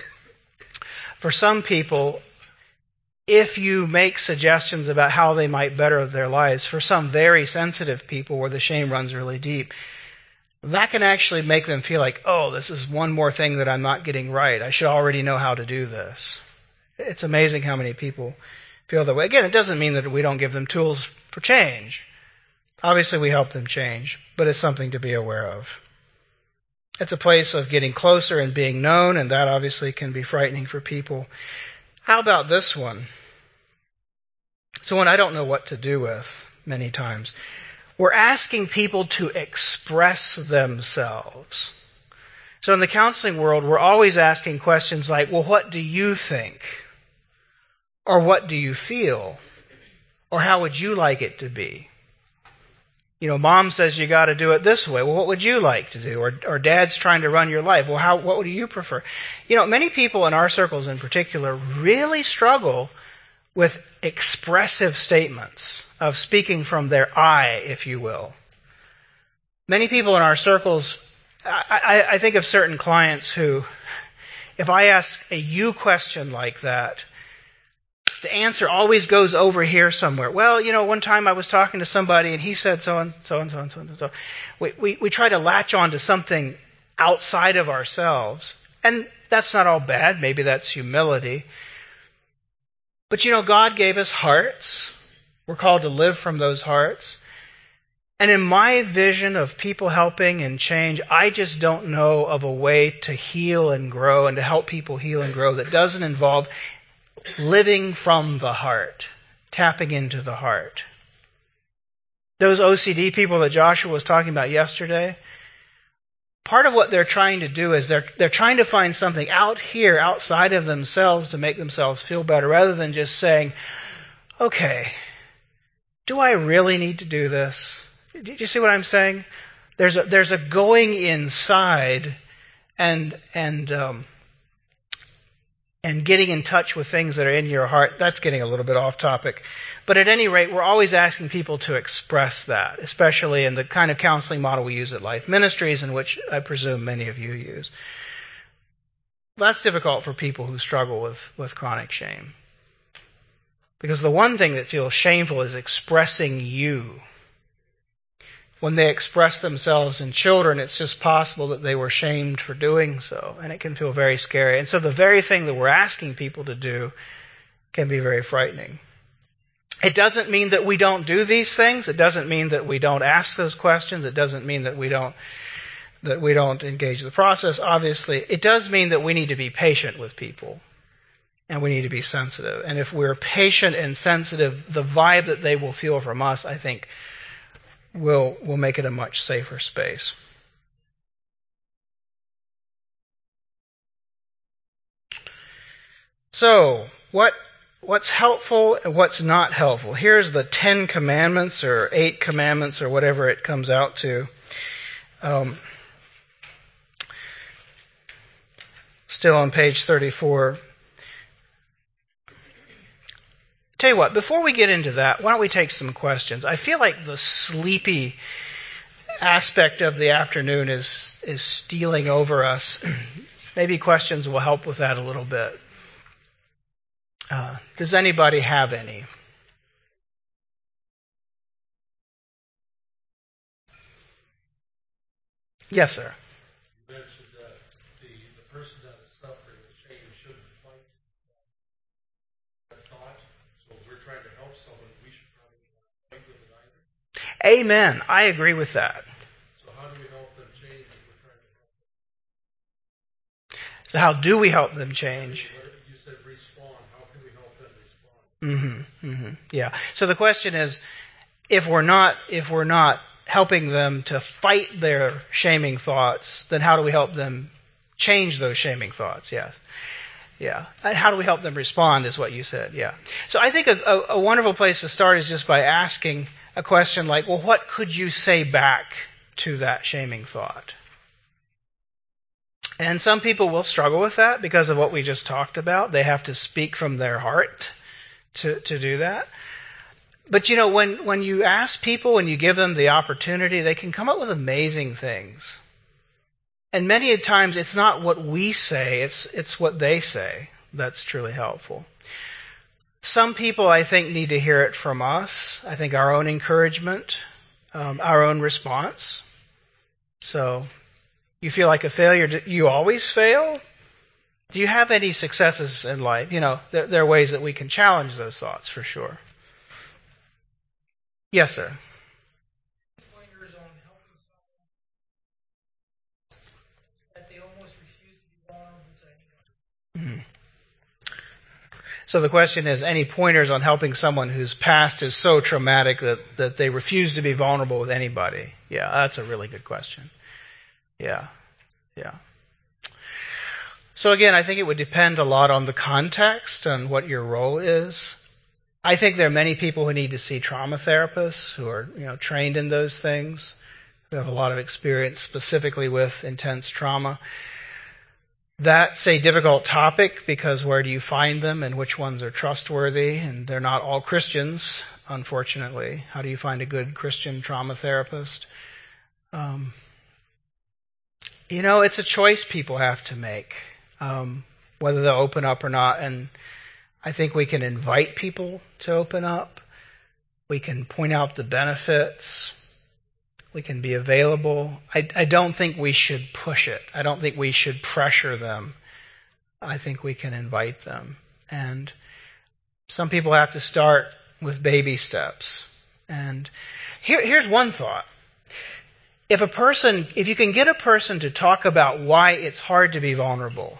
For some people, if you make suggestions about how they might better their lives, for some very sensitive people where the shame runs really deep, that can actually make them feel like, oh, this is one more thing that I'm not getting right. I should already know how to do this. It's amazing how many people feel that way. Again, it doesn't mean that we don't give them tools for change. Obviously, we help them change, but it's something to be aware of. It's a place of getting closer and being known, and that obviously can be frightening for people. How about this one? It's one I don't know what to do with many times. We're asking people to express themselves. So in the counseling world, we're always asking questions like, well, what do you think? Or what do you feel? Or how would you like it to be? Mom says you got to do it this way. Well, what would you like to do? Or dad's trying to run your life. Well, what do you prefer? Many people in our circles in particular really struggle with expressive statements of speaking from their I, if you will. Many people in our circles, I think of certain clients who, if I ask a you question like that, the answer always goes over here somewhere. Well, one time I was talking to somebody and he said so and so and so and so and so. We try to latch on to something outside of ourselves. And that's not all bad. Maybe that's humility. But God gave us hearts. We're called to live from those hearts. And in my vision of people helping and change, I just don't know of a way to heal and grow and to help people heal and grow that doesn't involve living from the heart, tapping into the heart. Those OCD people that Joshua was talking about yesterday, part of what they're trying to do is they're trying to find something out here, outside of themselves, to make themselves feel better, rather than just saying, okay, do I really need to do this? Do you see what I'm saying? There's a going inside and getting in touch with things that are in your heart. That's getting a little bit off topic. But at any rate, we're always asking people to express that, especially in the kind of counseling model we use at Life Ministries, in which I presume many of you use. That's difficult for people who struggle with chronic shame. Because the one thing that feels shameful is expressing you. When they express themselves in children, it's just possible that they were shamed for doing so, and it can feel very scary. And so the very thing that we're asking people to do can be very frightening. It doesn't mean that we don't do these things. It doesn't mean that we don't ask those questions. It doesn't mean that we don't engage the process. Obviously, it does mean that we need to be patient with people, and we need to be sensitive. And if we're patient and sensitive, the vibe that they will feel from us, I think, will make it a much safer space. So, what's helpful and what's not helpful? Here's the 10 commandments or 8 commandments or whatever it comes out to. Still on page 34. Tell you what, before we get into that, why don't we take some questions? I feel like the sleepy aspect of the afternoon is stealing over us. Maybe questions will help with that a little bit. Does anybody have any? Yes, sir. You mentioned that the person that is suffering the shame shouldn't fight that thought. So if we're trying to help someone, we should probably not fight with it either. Amen. I agree with that. So how do we help them change if we're trying to help them? So how do we help them change? You said respond. How can we help them respond? Yeah. So the question is, if we're not helping them to fight their shaming thoughts, then how do we help them change those shaming thoughts? Yes. Yeah. And how do we help them respond is what you said. Yeah. So I think a wonderful place to start is just by asking a question like, well, what could you say back to that shaming thought? And some people will struggle with that because of what we just talked about. They have to speak from their heart to do that. But you know, when you ask people and you give them the opportunity, they can come up with amazing things. And many times it's not what we say, it's what they say that's truly helpful. Some people, I think, need to hear it from us. I think our own encouragement, our own response. So, you feel like a failure? Do you always fail? Do you have any successes in life? You know, there are ways that we can challenge those thoughts for sure. Yes, sir. Pointers on helping someone that they almost refuse to be vulnerable to anybody. So the question is, any pointers on helping someone whose past is so traumatic that they refuse to be vulnerable with anybody? Yeah, that's a really good question. Yeah. So again, I think it would depend a lot on the context and what your role is. I think there are many people who need to see trauma therapists who are, trained in those things, who have a lot of experience specifically with intense trauma. That's a difficult topic because where do you find them and which ones are trustworthy? And they're not all Christians, unfortunately. How do you find a good Christian trauma therapist? It's a choice people have to make, whether they'll open up or not. And I think we can invite people to open up. We can point out the benefits. We can be available. I don't think we should push it. I don't think we should pressure them. I think we can invite them. And some people have to start with baby steps. And here's one thought. If you can get a person to talk about why it's hard to be vulnerable,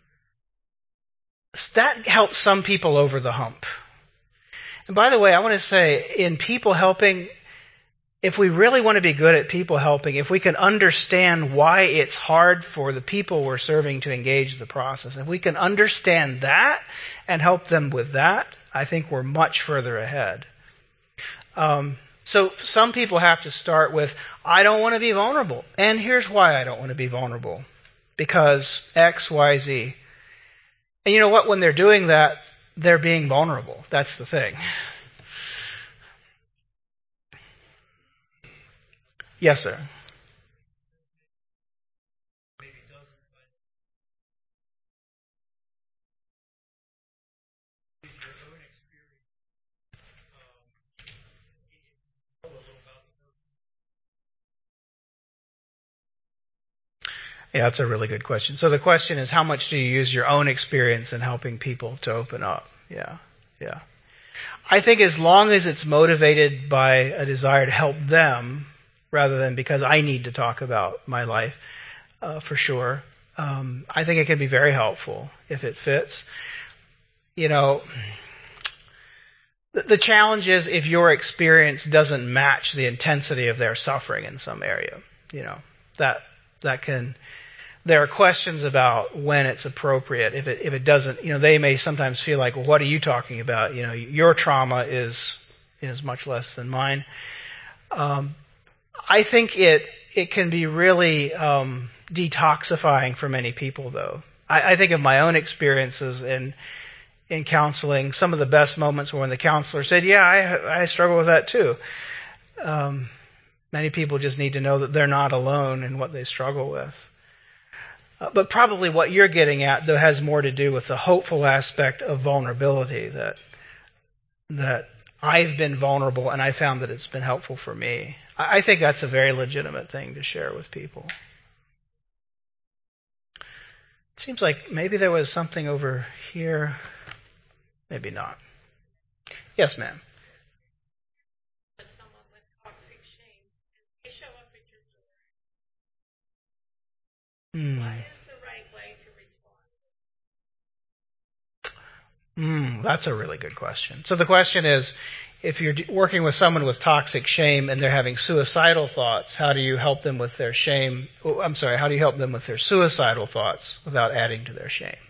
that helps some people over the hump. And by the way, I want to say, in people helping, if we really want to be good at people helping, if we can understand why it's hard for the people we're serving to engage the process, if we can understand that and help them with that, I think we're much further ahead. So some people have to start with, I don't want to be vulnerable. And here's why I don't want to be vulnerable. Because X, Y, Z. And you know what? When they're doing that, they're being vulnerable. That's the thing. Yes, sir. Yeah, that's a really good question. So the question is, how much do you use your own experience in helping people to open up? Yeah. I think as long as it's motivated by a desire to help them, rather than because I need to talk about my life, for sure, I think it can be very helpful if it fits. The challenge is if your experience doesn't match the intensity of their suffering in some area, that can. There are questions about when it's appropriate. If it doesn't, they may sometimes feel like, well, what are you talking about? Your trauma is much less than mine. I think it can be really detoxifying for many people, though. I think of my own experiences, and in counseling, some of the best moments were when the counselor said, yeah, I struggle with that too. Many people just need to know that they're not alone in what they struggle with. But probably what you're getting at, though, has more to do with the hopeful aspect of vulnerability, that I've been vulnerable and I found that it's been helpful for me. I think that's a very legitimate thing to share with people. It seems like maybe there was something over here. Maybe not. Yes, ma'am. Someone with toxic shame, and they show up at your door. What is the right way to respond? That's a really good question. So the question is, if you're working with someone with toxic shame and they're having suicidal thoughts, how do you help them with their shame? How do you help them with their suicidal thoughts without adding to their shame?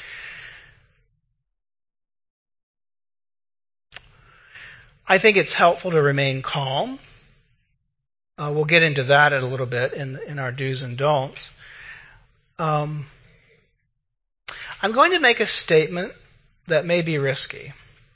I think it's helpful to remain calm. We'll get into that a little bit in our do's and don'ts. I'm going to make a statement that may be risky.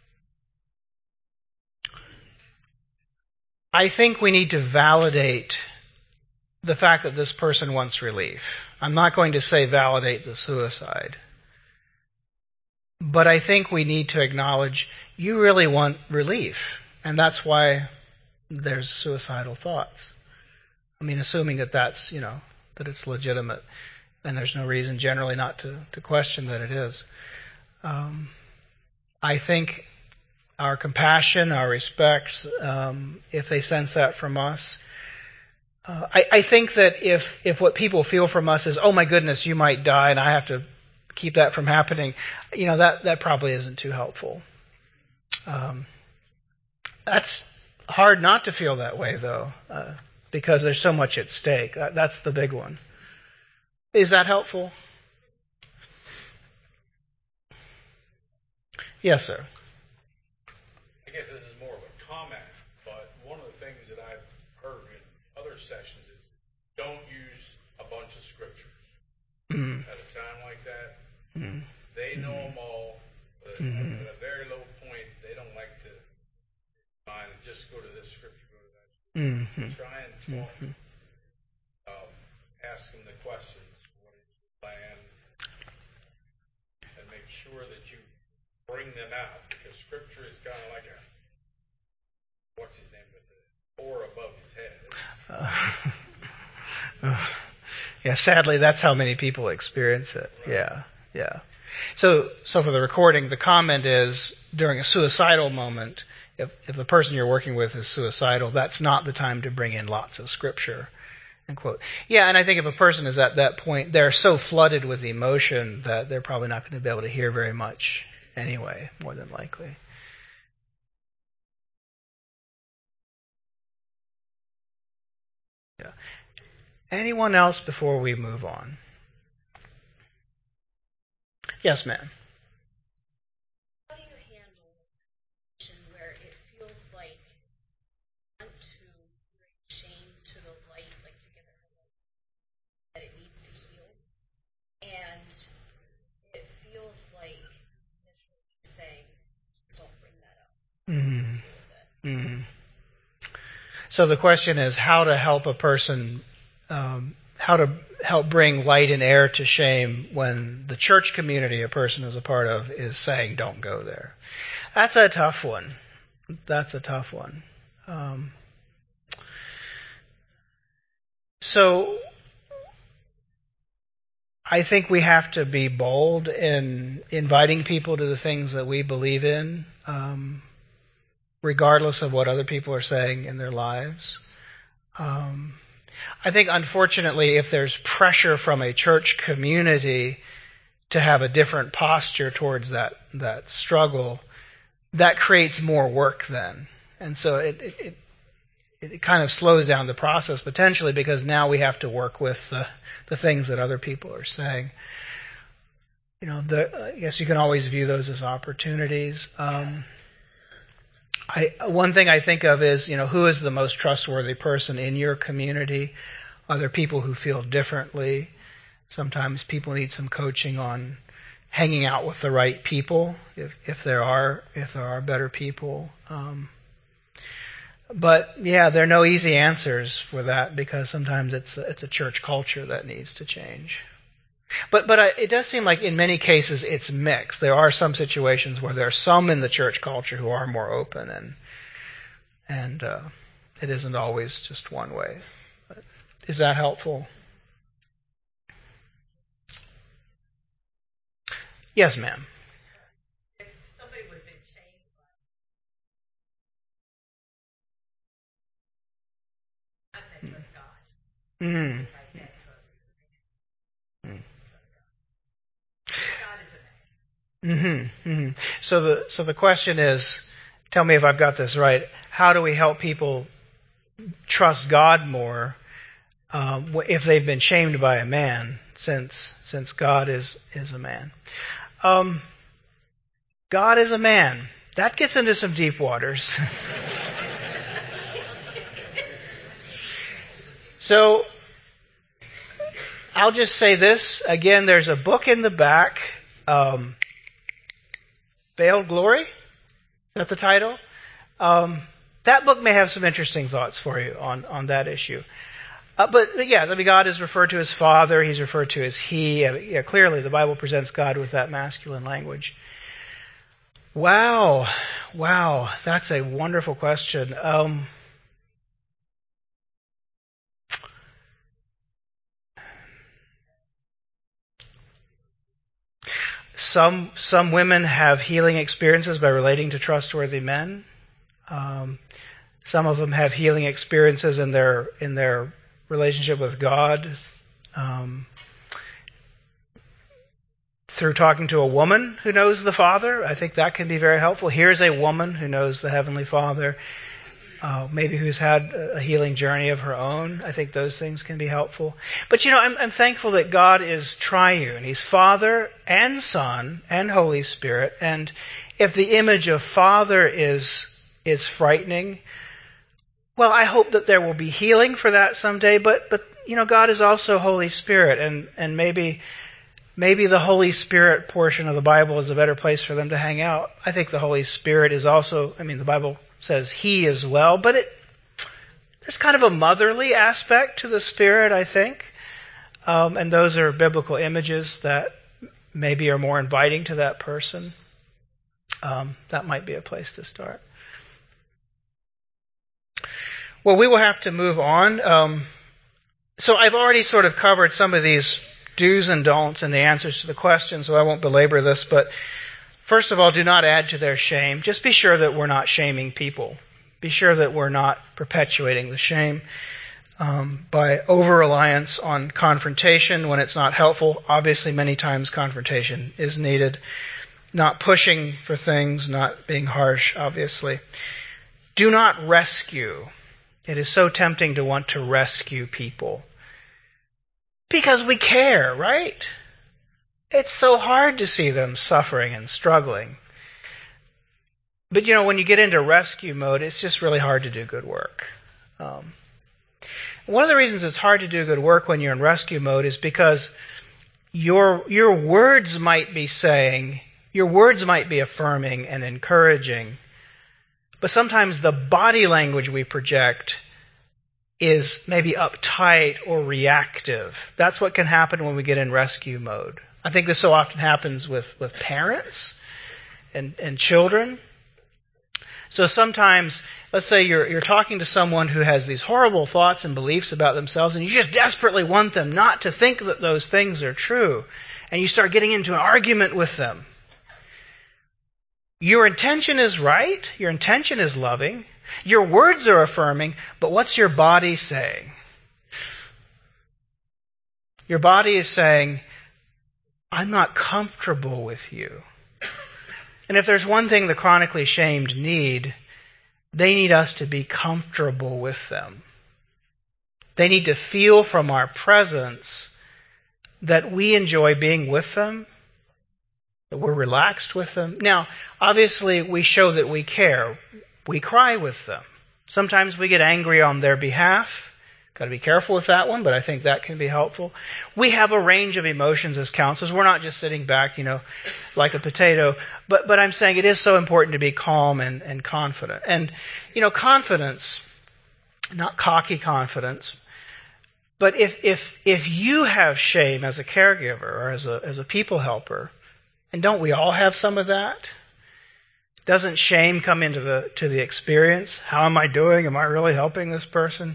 I think we need to validate the fact that this person wants relief. I'm not going to say validate the suicide. But I think we need to acknowledge you really want relief. And that's why there's suicidal thoughts. I mean, assuming that that's, that it's legitimate. And there's no reason generally not to question that it is. I think our compassion, our respect, if they sense that from us. I think that if what people feel from us is, oh my goodness, you might die and I have to keep that from happening, that probably isn't too helpful. That's hard not to feel that way, though, because there's so much at stake. That's the big one. Is that helpful? Yes, sir. I guess this is more of a comment, but one of the things that I've heard in other sessions is don't use a bunch of scriptures at a time like that. They know them all, but at a very low point, they don't like to find just go to this scripture, go to that scripture. Try and talk, ask them the questions, what is your plan, and make sure that you bring them out, because scripture is kind of like what's his name, with the oar above his head. Yeah, sadly, that's how many people experience it. Right. Yeah. So for the recording, the comment is, during a suicidal moment, if the person you're working with is suicidal, that's not the time to bring in lots of scripture. End quote. Yeah, and I think if a person is at that point, they're so flooded with emotion that they're probably not going to be able to hear very much anyway, more than likely. Yeah. Anyone else before we move on? Yes, ma'am. How do you handle a situation where it feels like you want to bring shame to the light, like to get that it needs to heal, and it feels like saying, just don't bring that up. So the question is how to help a person, how to help bring light and air to shame when the church community a person is a part of is saying don't go there. That's a tough one. So I think we have to be bold in inviting people to the things that we believe in, regardless of what other people are saying in their lives. I think, unfortunately, if there's pressure from a church community to have a different posture towards that struggle, that creates more work then. And so it kind of slows down the process potentially, because now we have to work with the things that other people are saying. I guess you can always view those as opportunities. One thing I think of is, who is the most trustworthy person in your community? Are there people who feel differently? Sometimes people need some coaching on hanging out with the right people, if there are better people. But yeah, there are no easy answers for that, because sometimes it's a church culture that needs to change. But it does seem like in many cases it's mixed. There are some situations where there are some in the church culture who are more open, and it isn't always just one way. But is that helpful? Yes, ma'am. If somebody would have been changed by, I'd say trust God. Mm. Like that, God is a man. Mm-hmm. Mm-hmm. So the question is, tell me if I've got this right. How do we help people trust God more if they've been shamed by a man, since God is a man? God is a man. That gets into some deep waters. So I'll just say this again. There's a book in the back. Veiled Glory? Is that the title? That book may have some interesting thoughts for you on that issue. But yeah, I mean, God is referred to as Father. He's referred to as He. Yeah, clearly the Bible presents God with that masculine language. Wow. That's a wonderful question. Some women have healing experiences by relating to trustworthy men. Some of them have healing experiences in their relationship with God through talking to a woman who knows the Father. I think that can be very helpful. Here's a woman who knows the Heavenly Father, maybe who's had a healing journey of her own. I think those things can be helpful. But I'm thankful that God is triune. He's Father and Son and Holy Spirit. And if the image of Father is frightening, well, I hope that there will be healing for that someday. But God is also Holy Spirit, and maybe the Holy Spirit portion of the Bible is a better place for them to hang out. I think the Holy Spirit is also, the Bible says He as well, but there's kind of a motherly aspect to the Spirit, I think. And those are biblical images that maybe are more inviting to that person. That might be a place to start. Well, we will have to move on. So I've already sort of covered some of these do's and don'ts and the answers to the questions, so I won't belabor this. But first of all, do not add to their shame. Just be sure that we're not shaming people. Be sure that we're not perpetuating the shame by over-reliance on confrontation when it's not helpful. Obviously, many times confrontation is needed. Not pushing for things, not being harsh, obviously. Do not rescue. It is so tempting to want to rescue people. Because we care, right? It's so hard to see them suffering and struggling. But when you get into rescue mode, it's just really hard to do good work. One of the reasons it's hard to do good work when you're in rescue mode is because your words might be affirming and encouraging, but sometimes the body language we project is maybe uptight or reactive. That's what can happen when we get in rescue mode. I think this so often happens with parents and children. So sometimes, let's say you're talking to someone who has these horrible thoughts and beliefs about themselves, and you just desperately want them not to think that those things are true, and you start getting into an argument with them. Your intention is right. Your intention is loving. Your words are affirming, but what's your body saying? Your body is saying, I'm not comfortable with you. And if there's one thing the chronically shamed need, they need us to be comfortable with them. They need to feel from our presence that we enjoy being with them, that we're relaxed with them. Now, obviously, we show that we care. We cry with them. Sometimes we get angry on their behalf. Got to be careful with that one, but I think that can be helpful. We have a range of emotions as counselors. We're not just sitting back, like a potato. But I'm saying it is so important to be calm and confident. And, confidence, not cocky confidence, but if you have shame as a caregiver or as a people helper, and don't we all have some of that? Doesn't shame come into the experience? How am I doing? Am I really helping this person?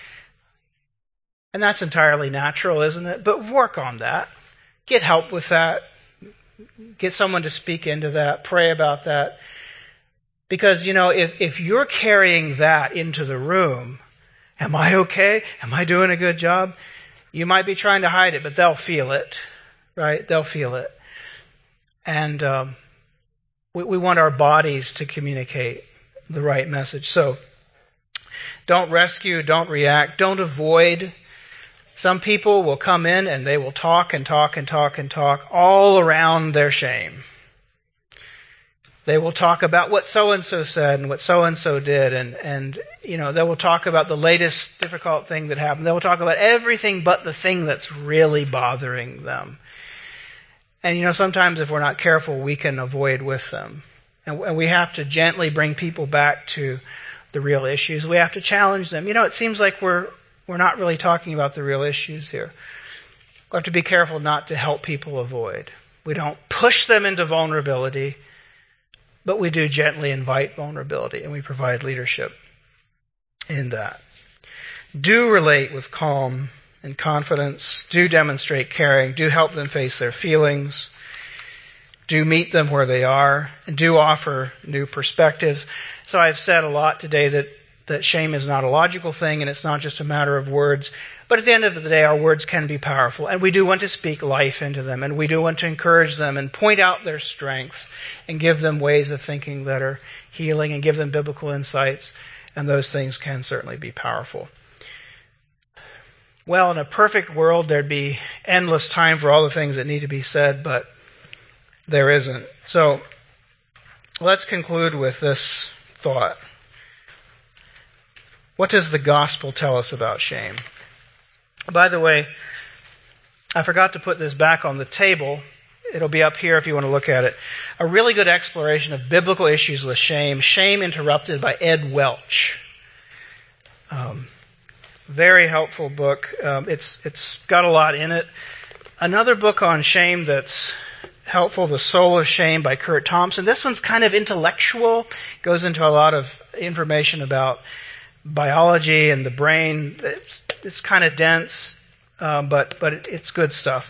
And that's entirely natural, isn't it? But work on that. Get help with that. Get someone to speak into that. Pray about that. Because, if you're carrying that into the room, am I okay? Am I doing a good job? You might be trying to hide it, but they'll feel it, right? They'll feel it. And we want our bodies to communicate the right message. So don't rescue, don't react, don't avoid. Some people will come in and they will talk and talk and talk and talk all around their shame. They will talk about what so-and-so said and what so-and-so did, and they will talk about the latest difficult thing that happened. They will talk about everything but the thing that's really bothering them. And sometimes if we're not careful, we can avoid with them. And we have to gently bring people back to the real issues. We have to challenge them. It seems like we're not really talking about the real issues here. We have to be careful not to help people avoid. We don't push them into vulnerability, but we do gently invite vulnerability, and we provide leadership in that. Do relate with calm and confidence. Do demonstrate caring. Do help them face their feelings. Do meet them where they are, and do offer new perspectives. So I've said a lot today that shame is not a logical thing, and it's not just a matter of words. But at the end of the day, our words can be powerful, and we do want to speak life into them, and we do want to encourage them and point out their strengths and give them ways of thinking that are healing and give them biblical insights, and those things can certainly be powerful. Well, in a perfect world, there'd be endless time for all the things that need to be said, but there isn't. So let's conclude with this thought. What does the gospel tell us about shame? By the way, I forgot to put this back on the table. It'll be up here if you want to look at it. A really good exploration of biblical issues with shame. Shame Interrupted by Ed Welch. Very helpful book. It's got a lot in it. Another book on shame that's helpful, The Soul of Shame by Kurt Thompson. This one's kind of intellectual. Goes into a lot of information about biology and the brain. It's kind of dense, but it's good stuff.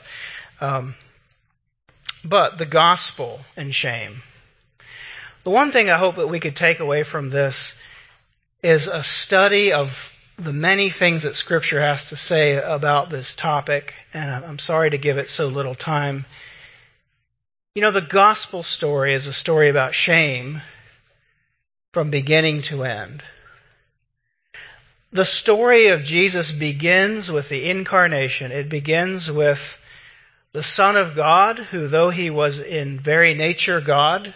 But the gospel and shame. The one thing I hope that we could take away from this is a study of the many things that Scripture has to say about this topic, and I'm sorry to give it so little time. The gospel story is a story about shame from beginning to end. The story of Jesus begins with the incarnation. It begins with the Son of God, who, though he was in very nature God,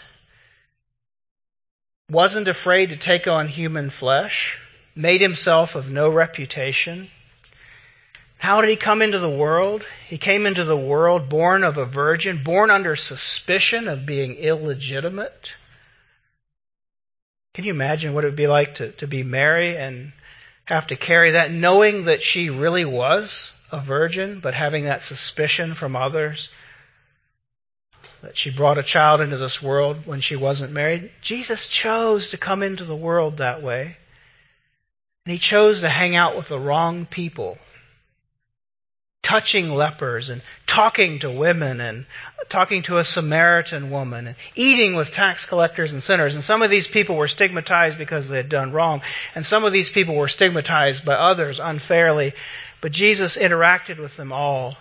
wasn't afraid to take on human flesh, made himself of no reputation. How did he come into the world? He came into the world born of a virgin, born under suspicion of being illegitimate. Can you imagine what it would be like to be Mary and have to carry that, knowing that she really was a virgin, but having that suspicion from others that she brought a child into this world when she wasn't married? Jesus chose to come into the world that way. And he chose to hang out with the wrong people, touching lepers and talking to women and talking to a Samaritan woman and eating with tax collectors and sinners. And some of these people were stigmatized because they had done wrong. And some of these people were stigmatized by others unfairly. But Jesus interacted with them all.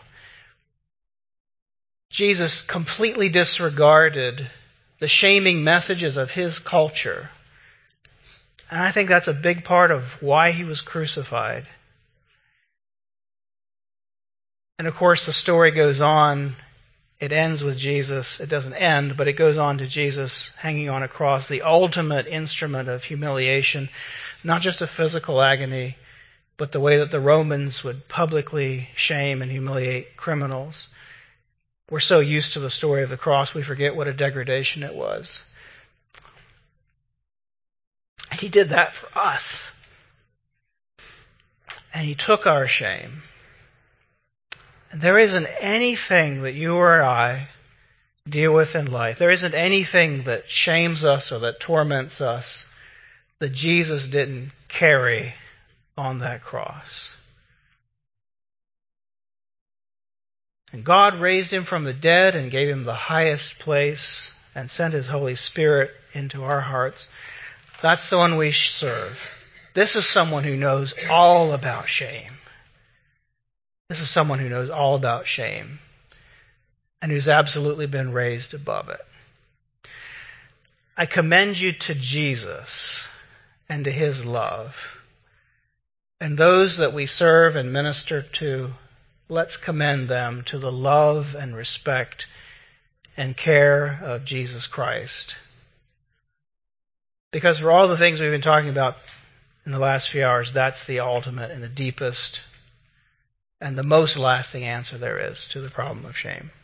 Jesus completely disregarded the shaming messages of his culture. And I think that's a big part of why he was crucified. And of course, the story goes on. It ends with Jesus. It doesn't end, but it goes on to Jesus hanging on a cross, the ultimate instrument of humiliation, not just of physical agony, but the way that the Romans would publicly shame and humiliate criminals. We're so used to the story of the cross, we forget what a degradation it was. He did that for us. And he took our shame. And there isn't anything that you or I deal with in life. There isn't anything that shames us or that torments us that Jesus didn't carry on that cross. And God raised him from the dead and gave him the highest place and sent his Holy Spirit into our hearts. That's the one we serve. This is someone who knows all about shame. This is someone who knows all about shame and who's absolutely been raised above it. I commend you to Jesus and to his love. And those that we serve and minister to, let's commend them to the love and respect and care of Jesus Christ. Because for all the things we've been talking about in the last few hours, that's the ultimate and the deepest and the most lasting answer there is to the problem of shame.